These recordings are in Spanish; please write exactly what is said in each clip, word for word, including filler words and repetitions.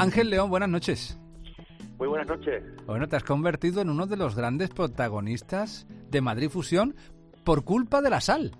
Ángel León, buenas noches. Muy buenas noches. Bueno, te has convertido en uno de los grandes protagonistas de Madrid Fusión por culpa de la sal.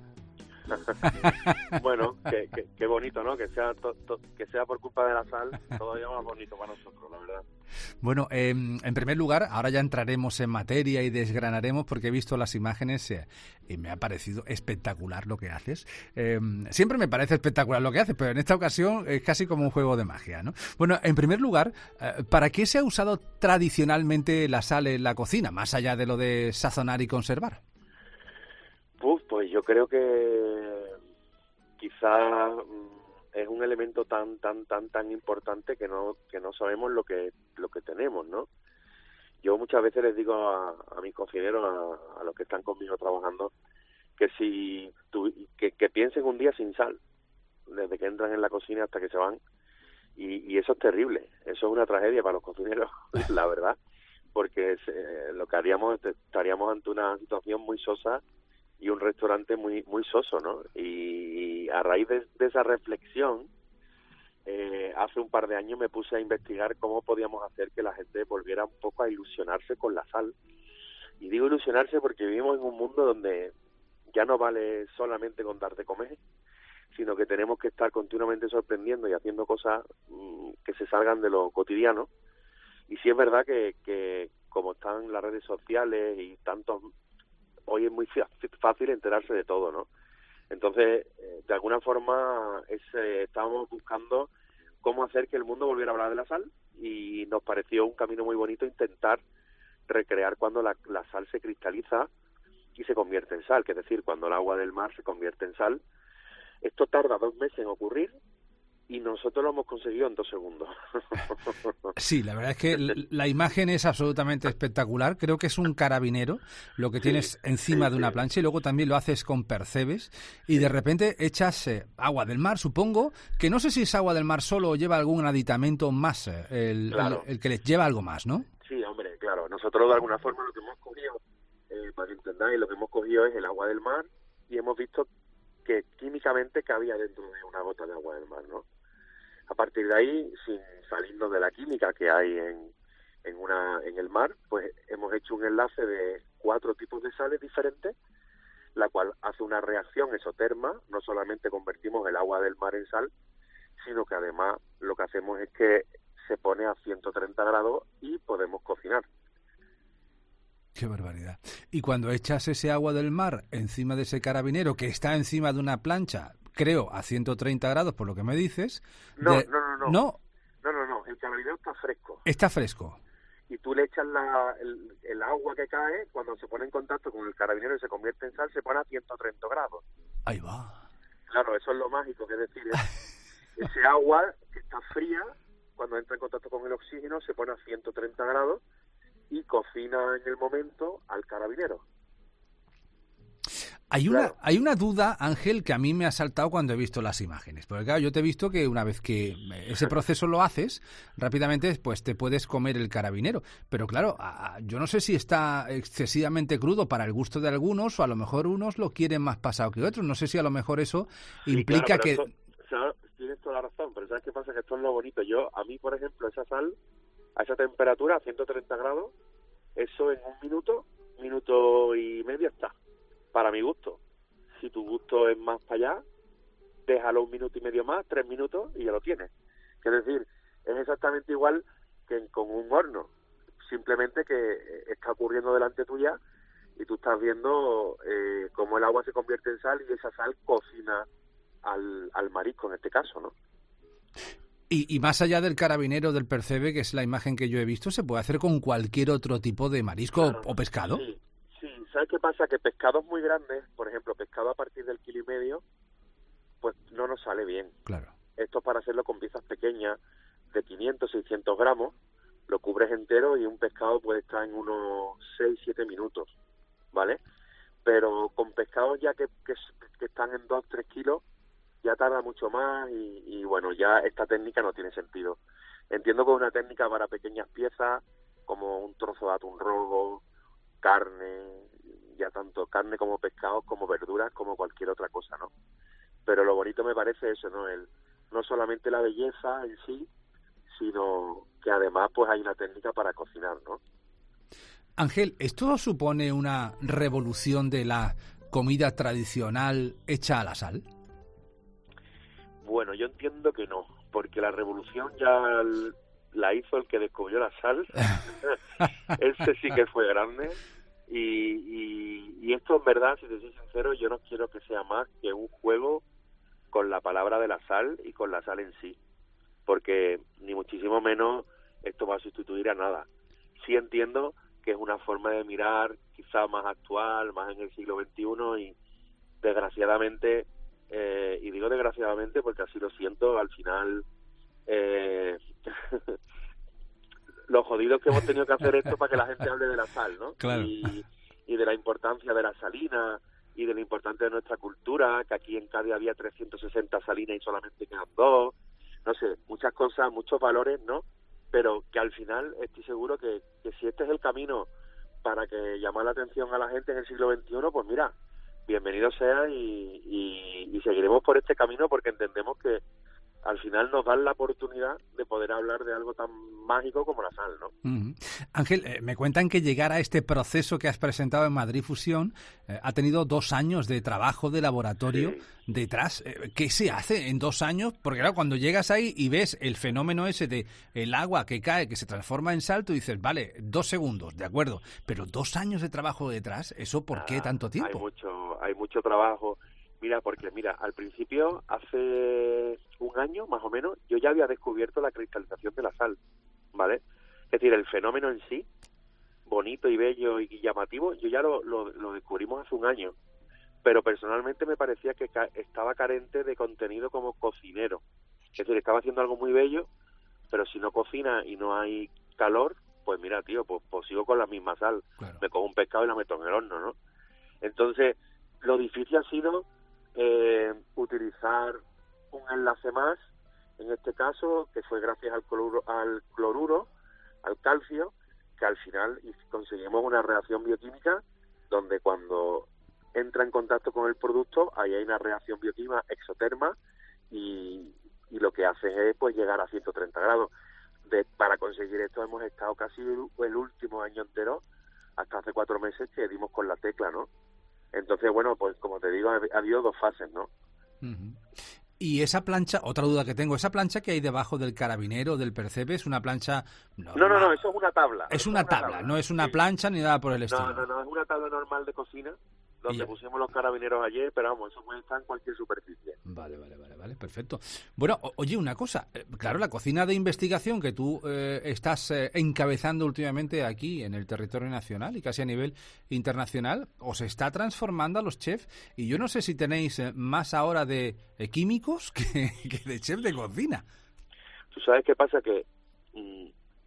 Bueno, qué, qué, qué bonito, ¿no? Que sea to, to, que sea por culpa de la sal, todavía más bonito para nosotros, la verdad. Bueno, eh, en primer lugar, ahora ya entraremos en materia y desgranaremos porque he visto las imágenes eh, y me ha parecido espectacular lo que haces. Eh, siempre me parece espectacular lo que haces, pero en esta ocasión es casi como un juego de magia, ¿no? Bueno, en primer lugar, eh, ¿para qué se ha usado tradicionalmente la sal en la cocina, más allá de lo de sazonar y conservar? Uf, pues yo creo que quizás es un elemento tan tan tan tan importante que no que no sabemos lo que lo que tenemos, ¿no? Yo muchas veces les digo a, a mis cocineros, a, a los que están conmigo trabajando, que si tu, que, que piensen un día sin sal, desde que entran en la cocina hasta que se van, y, y eso es terrible, eso es una tragedia para los cocineros, la verdad, porque se, lo que haríamos, estaríamos ante una situación muy sosa y un restaurante muy muy soso, ¿no? Y a raíz de, de esa reflexión, eh, hace un par de años me puse a investigar cómo podíamos hacer que la gente volviera un poco a ilusionarse con la sal. Y digo ilusionarse porque vivimos en un mundo donde ya no vale solamente con dar de comer, sino que tenemos que estar continuamente sorprendiendo y haciendo cosas mmm, que se salgan de lo cotidiano. Y sí es verdad que, que como están las redes sociales y tantos... hoy es muy fácil enterarse de todo, ¿no? Entonces, de alguna forma, es, eh, estábamos buscando cómo hacer que el mundo volviera a hablar de la sal y nos pareció un camino muy bonito intentar recrear cuando la, la sal se cristaliza y se convierte en sal, que es decir, cuando el agua del mar se convierte en sal. Esto tarda dos meses en ocurrir y nosotros lo hemos conseguido en dos segundos. Sí, la verdad es que la imagen es absolutamente espectacular. Creo que es un carabinero lo que sí, tienes encima sí, de una sí. plancha y luego también lo haces con percebes y sí. de repente echas eh, agua del mar, supongo, que no sé si es agua del mar solo o lleva algún aditamento más, eh, el, claro. el, el que les lleva algo más, ¿no? Sí, hombre, claro. Nosotros de alguna forma lo que hemos cogido, eh, para que entendáis, lo que hemos cogido es el agua del mar y hemos visto que químicamente cabía dentro de una gota de agua del mar, ¿no? A partir de ahí, sin salirnos de la química que hay en, en, una, en el mar, pues hemos hecho un enlace de cuatro tipos de sales diferentes, la cual hace una reacción exoterma. No solamente convertimos el agua del mar en sal, sino que además lo que hacemos es que se pone a ciento treinta grados y podemos cocinar. ¡Qué barbaridad! Y cuando echas ese agua del mar encima de ese carabinero que está encima de una plancha, creo, a ciento treinta grados, por lo que me dices... No, de... no, no, no. No, no, no, no. El carabinero está fresco. Está fresco. Y tú le echas la, el, el agua que cae, cuando se pone en contacto con el carabinero y se convierte en sal, se pone a ciento treinta grados. Ahí va. Claro, eso es lo mágico, que es decir, es, ese agua que está fría, cuando entra en contacto con el oxígeno, se pone a ciento treinta grados y cocina en el momento al carabinero. Hay una, claro. hay una duda, Ángel, que a mí me ha saltado cuando he visto las imágenes. Porque claro, yo te he visto que una vez que ese proceso lo haces, rápidamente pues te puedes comer el carabinero. Pero claro, a, yo no sé si está excesivamente crudo para el gusto de algunos o a lo mejor unos lo quieren más pasado que otros. No sé si a lo mejor eso sí, implica claro, que... Eso, o sea, tienes toda la razón, pero ¿sabes qué pasa? Que esto es lo bonito. Yo, a mí, por ejemplo, esa sal, a esa temperatura, a ciento treinta grados, eso en un minuto, minuto y medio está. Para mi gusto. Si tu gusto es más para allá, déjalo un minuto y medio más, tres minutos y ya lo tienes. Es decir, es exactamente igual que con un horno. Simplemente que está ocurriendo delante tuya y tú estás viendo eh, cómo el agua se convierte en sal y esa sal cocina al, al marisco en este caso, ¿no? Y, y más allá del carabinero, del percebe, que es la imagen que yo he visto, ¿se puede hacer con cualquier otro tipo de marisco claro, o pescado? Sí. ¿Sabes qué pasa? Que pescados muy grandes, por ejemplo, pescado a partir del kilo y medio, pues no nos sale bien. Claro. Esto es para hacerlo con piezas pequeñas de quinientos, seiscientos gramos, lo cubres entero y un pescado puede estar en unos seis, siete minutos, ¿vale? Pero con pescados ya que, que, que están en dos, tres kilos, ya tarda mucho más y, y bueno, ya esta técnica no tiene sentido. Entiendo que es una técnica para pequeñas piezas, como un trozo de atún rojo, carne, ya tanto carne como pescados, como verduras, como cualquier otra cosa, ¿no? Pero lo bonito me parece eso, ¿no? El, no solamente la belleza en sí, sino que además pues hay una técnica para cocinar, ¿no? Ángel, ¿esto supone una revolución de la comida tradicional hecha a la sal? Bueno, yo entiendo que no, porque la revolución ya la hizo el que descubrió la sal. Ese sí que fue grande. Y, y, y esto, en verdad, si te soy sincero, yo no quiero que sea más que un juego con la palabra de la sal y con la sal en sí, porque ni muchísimo menos esto va a sustituir a nada. Sí entiendo que es una forma de mirar quizá más actual, más en el siglo veintiuno, y desgraciadamente, eh, y digo desgraciadamente porque así lo siento, al final eh, los jodidos que hemos tenido que hacer esto para que la gente hable de la sal, ¿no? Claro. Y, y de la importancia de la salina y de lo importante de nuestra cultura, que aquí en Cádiz había trescientas sesenta salinas y solamente quedan dos, no sé, muchas cosas, muchos valores, ¿no? Pero que al final estoy seguro que, que si este es el camino para que llamar la atención a la gente en el siglo veintiuno, pues mira, bienvenido sea y, y, y seguiremos por este camino, porque entendemos que al final nos dan la oportunidad de poder hablar de algo tan mágico como la sal, ¿no? Uh-huh. Ángel, eh, me cuentan que llegar a este proceso que has presentado en Madrid Fusión eh, ha tenido dos años de trabajo de laboratorio Sí. detrás. Eh, ¿Qué se hace en dos años? Porque claro, cuando llegas ahí y ves el fenómeno ese de el agua que cae, que se transforma en sal, tú dices, vale, dos segundos, de acuerdo, pero dos años de trabajo detrás, ¿eso por Nada, qué tanto tiempo? Hay mucho, hay mucho trabajo. Mira, porque mira, al principio, hace un año más o menos, yo ya había descubierto la cristalización de la sal, ¿vale? Es decir, el fenómeno en sí, bonito y bello y llamativo, yo ya lo, lo, lo descubrimos hace un año, pero personalmente me parecía que ca- estaba carente de contenido como cocinero. Es decir, estaba haciendo algo muy bello, pero si no cocina y no hay calor, pues mira, tío, pues, pues sigo con la misma sal. Claro. Me cojo un pescado y la meto en el horno, ¿no? Entonces, lo difícil ha sido eh, utilizar un enlace más, en este caso, que fue gracias al cloruro, al cloruro, al calcio, que al final conseguimos una reacción bioquímica donde cuando entra en contacto con el producto, ahí hay una reacción bioquímica exoterma y, y lo que hace es pues llegar a ciento treinta grados. De, para conseguir esto hemos estado casi el, el último año entero, hasta hace cuatro meses que dimos con la tecla, ¿no? Entonces, bueno, pues como te digo, ha, ha habido dos fases, ¿no? Uh-huh. Y esa plancha, otra duda que tengo, esa plancha que hay debajo del carabinero, del percebe, ¿es una plancha normal? No, no, no, eso es una tabla. Es eso una, es una tabla, tabla, no es una sí. plancha ni nada por el estilo. No, no, no, es una tabla normal de cocina, donde ya. pusimos los carabineros ayer, pero vamos, eso puede estar en cualquier superficie. Vale, vale, vale, vale, perfecto. Bueno, o- oye, una cosa, eh, claro, la cocina de investigación que tú eh, estás eh, encabezando últimamente aquí en el territorio nacional y casi a nivel internacional, os está transformando a los chefs, y yo no sé si tenéis eh, más ahora de eh, químicos que, que de chef de cocina. Tú sabes qué pasa, que mm,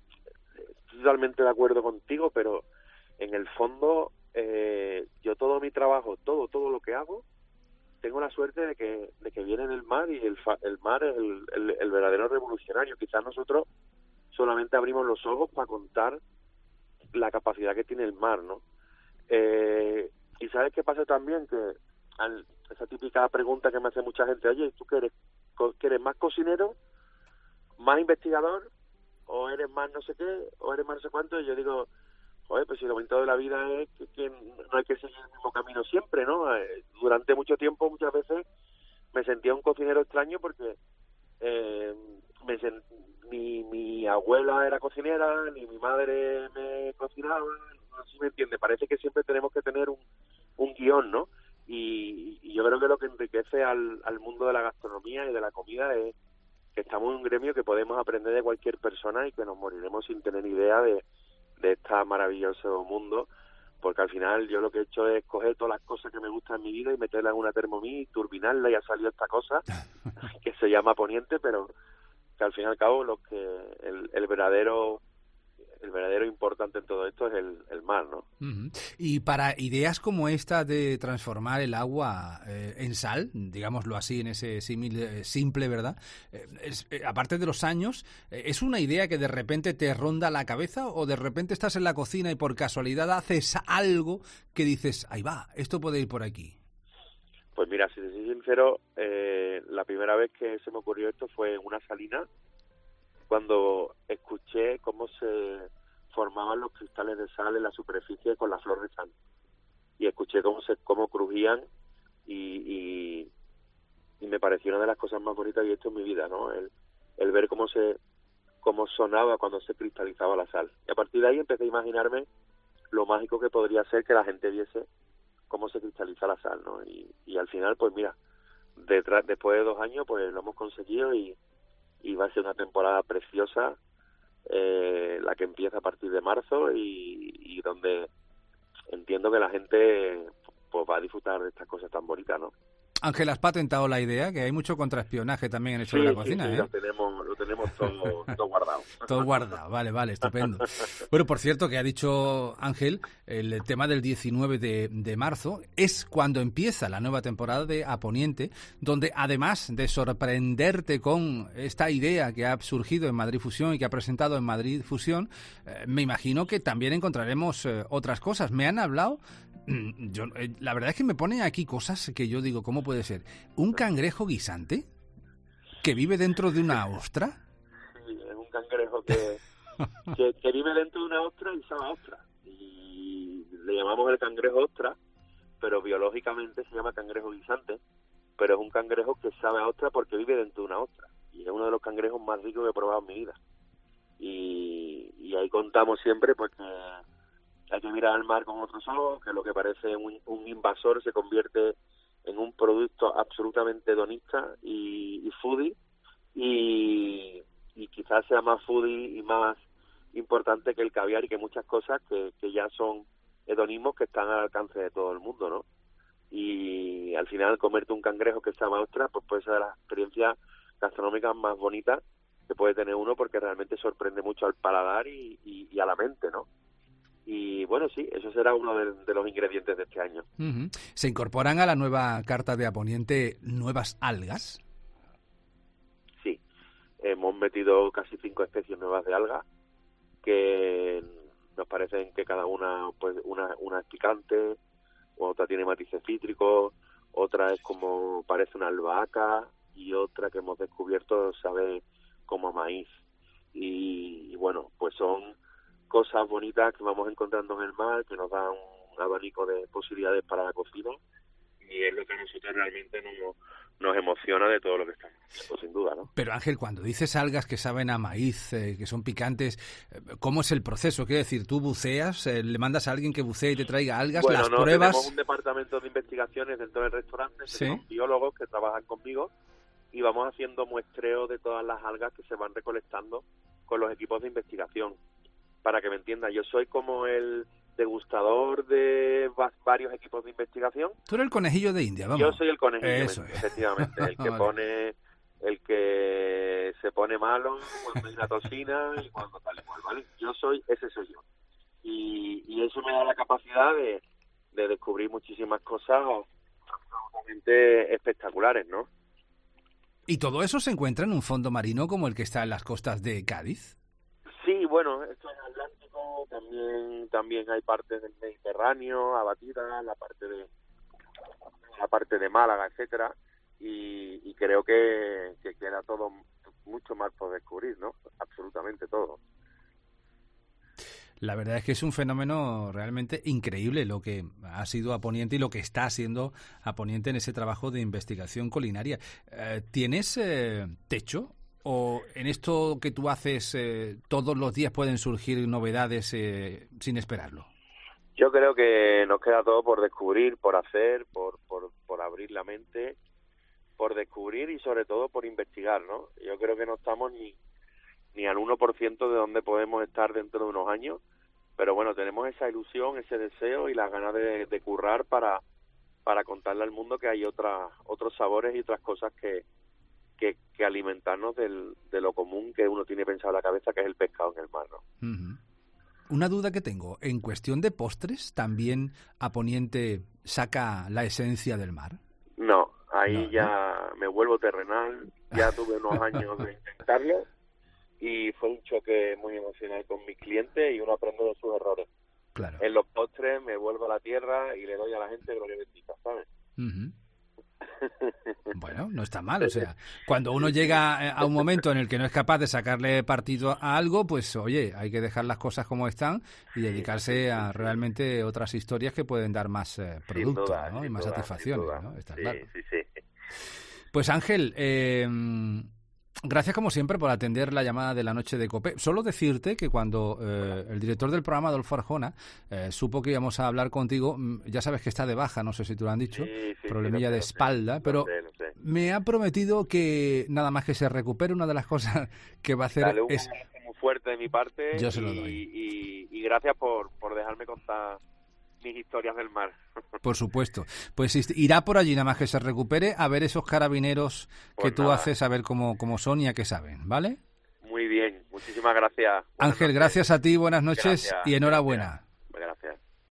estoy totalmente de acuerdo contigo, pero en el fondo eh, yo todo mi trabajo, todo, todo lo que hago, tengo la suerte de que de que viene del mar, y el, fa, el mar es el, el, el verdadero revolucionario. Quizás nosotros solamente abrimos los ojos para contar la capacidad que tiene el mar, ¿no? Eh, y ¿sabes qué pasa también? Que al, esa típica pregunta que me hace mucha gente, oye, ¿tú qué eres? ¿Qué eres más cocinero, más investigador, o eres más no sé qué, o eres más no sé cuánto? Y yo digo, joder, pues si lo bonito de la vida es que, que no hay que seguir el mismo camino siempre, ¿no? Eh, durante mucho tiempo, muchas veces, me sentía un cocinero extraño porque eh, me sent... ni mi abuela era cocinera, ni mi madre me cocinaba, no sé si me entiende. Parece que siempre tenemos que tener un, un guión, ¿no? Y, y yo creo que lo que enriquece al, al mundo de la gastronomía y de la comida es que estamos en un gremio que podemos aprender de cualquier persona y que nos moriremos sin tener idea de de este maravilloso mundo, porque al final yo lo que he hecho es coger todas las cosas que me gustan en mi vida y meterlas en una Thermomix, turbinarla, y ha salido esta cosa que se llama Poniente, pero que al fin y al cabo lo que el, el verdadero el verdadero importante en todo esto es el, el mar, ¿no? Uh-huh. Y para ideas como esta de transformar el agua eh, en sal, digámoslo así, en ese símil eh, simple, ¿verdad? Eh, es, eh, aparte de los años, eh, ¿es una idea que de repente te ronda la cabeza, o de repente estás en la cocina y por casualidad haces algo que dices, ahí va, esto puede ir por aquí? Pues mira, si te soy sincero, eh, la primera vez que se me ocurrió esto fue en una salina cuando escuché cómo se formaban los cristales de sal en la superficie con la flor de sal. Y escuché cómo se cómo crujían y, y, y me pareció una de las cosas más bonitas que he visto en mi vida, ¿no? El, el ver cómo se cómo sonaba cuando se cristalizaba la sal. Y a partir de ahí empecé a imaginarme lo mágico que podría ser que la gente viese cómo se cristaliza la sal, ¿no? Y, y al final, pues mira, detrás, después de dos años, pues lo hemos conseguido y, y va a ser una temporada preciosa, eh, la que empieza a partir de marzo y, y donde entiendo que la gente pues va a disfrutar de estas cosas tan bonitas, ¿no? Ángel, has patentado la idea, que hay mucho contraespionaje también en esto Sí, de la sí, cocina, sí, ¿eh? lo tenemos, lo tenemos todo, todo guardado. Todo guardado, vale, vale, estupendo. Bueno, por cierto, que ha dicho Ángel, el tema del diecinueve de, de marzo es cuando empieza la nueva temporada de A Poniente, donde además de sorprenderte con esta idea que ha surgido en Madrid Fusión y que ha presentado en Madrid Fusión, eh, me imagino que también encontraremos eh, otras cosas. Me han hablado... Yo, eh, la verdad es que me ponen aquí cosas que yo digo, ¿cómo puede ser? ¿Un cangrejo guisante que vive dentro de una ostra? Sí, es un cangrejo que, que, que vive dentro de una ostra y sabe a ostra. Y le llamamos el cangrejo ostra, pero biológicamente se llama cangrejo guisante, pero es un cangrejo que sabe a ostra porque vive dentro de una ostra. Y es uno de los cangrejos más ricos que he probado en mi vida. Y, y ahí contamos siempre porque hay que mirar al mar con otros ojos, que lo que parece un, un invasor se convierte en un producto absolutamente hedonista y, y foodie, y, y quizás sea más foodie y más importante que el caviar y que muchas cosas que, que ya son hedonismos que están al alcance de todo el mundo, ¿no? Y al final comerte un cangrejo que está a ostra, pues puede ser de las experiencias gastronómicas más bonitas que puede tener uno, porque realmente sorprende mucho al paladar y, y, y a la mente, ¿no? Y bueno, sí, eso será uno de, de los ingredientes de este año. Uh-huh. ¿Se incorporan a la nueva carta de A Poniente nuevas algas? Sí, hemos metido casi cinco especies nuevas de algas que nos parecen que cada una, pues una, una es picante, otra tiene matices cítricos, otra es como parece una albahaca y otra que hemos descubierto sabe como a maíz. Y, y bueno, pues son cosas bonitas que vamos encontrando en el mar, que nos dan un abanico de posibilidades para la cocina, y es lo que a nosotros realmente nos, nos emociona de todo lo que estamos haciendo, sin duda, ¿no? Pero Ángel, cuando dices algas que saben a maíz, eh, que son picantes, ¿cómo es el proceso? Quiero decir, ¿tú buceas, eh, le mandas a alguien que bucee y te traiga algas, bueno, las no, pruebas? Tenemos un departamento de investigaciones dentro del restaurante, ¿Sí? tenemos biólogos que trabajan conmigo y vamos haciendo muestreo de todas las algas que se van recolectando con los equipos de investigación. Para que me entienda, yo soy como el degustador de varios equipos de investigación. Tú eres el conejillo de India, vamos. Yo soy el conejillo, Eso de, es. efectivamente, el que Vale. pone, el que se pone malo cuando hay una toxina y cuando tal y cual, ¿vale? Yo soy, ese soy yo. Y, y eso me da la capacidad de, de descubrir muchísimas cosas absolutamente espectaculares, ¿no? ¿Y todo eso se encuentra en un fondo marino como el que está en las costas de Cádiz? Sí, bueno, esto es Atlántico, también también hay partes del Mediterráneo abatidas, la parte de la parte de Málaga, etcétera, y, y creo que, que queda todo mucho más por descubrir, ¿no? Absolutamente todo. La verdad es que es un fenómeno realmente increíble lo que ha sido A Poniente y lo que está haciendo A Poniente en ese trabajo de investigación culinaria. Eh, ¿Tienes eh, techo? ¿O en esto que tú haces eh, todos los días pueden surgir novedades eh, sin esperarlo? Yo creo que nos queda todo por descubrir, por hacer, por, por, por abrir la mente, por descubrir y sobre todo por investigar, ¿no? Yo creo que no estamos ni, ni al uno por ciento de donde podemos estar dentro de unos años, pero bueno, tenemos esa ilusión, ese deseo y las ganas de, de currar para, para contarle al mundo que hay otra, otros sabores y otras cosas que Que, que alimentarnos del, de lo común que uno tiene pensado en la cabeza, que es el pescado en el mar, ¿no? Uh-huh. Una duda que tengo, en cuestión de postres, ¿también A Poniente saca la esencia del mar? No, ahí no, ya ¿no? me vuelvo terrenal, ya tuve unos años de intentarlo y fue un choque muy emocional con mis clientes y uno aprende de sus errores. Claro. En los postres me vuelvo a la tierra y le doy a la gente lo que bendiga, ¿sabes? Uh-huh. Bueno, no está mal, o sea, cuando uno llega a un momento en el que no es capaz de sacarle partido a algo, pues oye, hay que dejar las cosas como están y dedicarse a realmente otras historias que pueden dar más eh, producto, duda, ¿no? Y más duda, satisfacciones, ¿no? Está sí, claro. Sí, sí. Pues Ángel, eh, gracias como siempre por atender la llamada de la noche de COPE. Solo decirte que cuando eh, el director del programa, Adolfo Arjona, eh, supo que íbamos a hablar contigo, ya sabes que está de baja, no sé si te lo han dicho, sí, sí, problemilla sí, de sé, espalda, lo pero sé, lo sé. me ha prometido que nada más que se recupere, una de las cosas que va a hacer Dale un es... abrazo muy fuerte de mi parte. Yo se lo y, doy. Y, y gracias por, por dejarme contar mis historias del mar. Por supuesto. Pues irá por allí nada más que se recupere a ver esos carabineros Pues que tú nada. haces, a ver cómo, cómo son y a qué saben, ¿vale? Muy bien, muchísimas gracias. Buenas Ángel, noches. gracias a ti, buenas noches Gracias, y enhorabuena. gracias.